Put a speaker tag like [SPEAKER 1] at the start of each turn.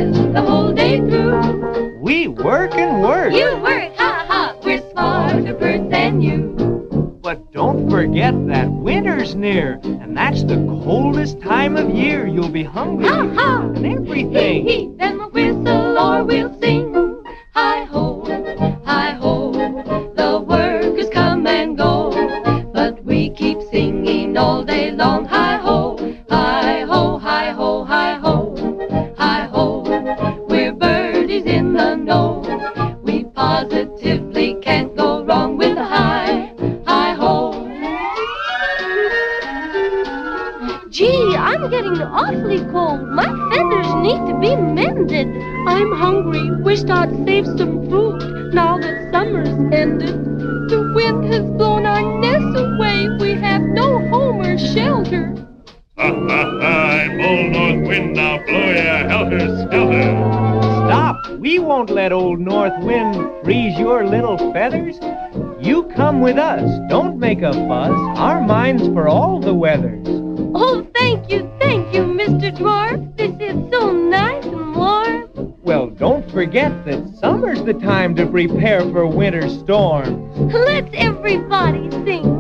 [SPEAKER 1] rest the whole day through.
[SPEAKER 2] We work and work.
[SPEAKER 1] You work, ha ha, we're smarter birds than you.
[SPEAKER 2] But don't forget that winter's near, and that's the coldest time of year. You'll be hungry
[SPEAKER 1] Ha ha,
[SPEAKER 2] and everything.
[SPEAKER 1] hee hee, then we'll whistle or we'll sing. Hi-ho, hi-ho, the workers come and go, but we keep singing all day long. Hi-ho, hi-ho, hi-ho, hi-ho, hi-ho, we're birdies in the know. We positively can't go wrong with a hi-ho.
[SPEAKER 3] Gee, I'm getting awfully cold. My feathers need to be mended. I'm hungry. Wished I'd saved some food now that summer's ended. The wind has blown our nests away. We have no home or shelter.
[SPEAKER 4] Ha ha ha, I'm old north wind, now blow ya helter-skelter.
[SPEAKER 2] Stop! We won't let old north wind freeze your little feathers. You come with us. Don't make a fuss. Our mind's for all the weathers.
[SPEAKER 3] Oh, thank you, Mr. Dwarf. This is so nice and warm.
[SPEAKER 2] Well, don't forget that summer's the time to prepare for winter storms.
[SPEAKER 3] Let's everybody sing.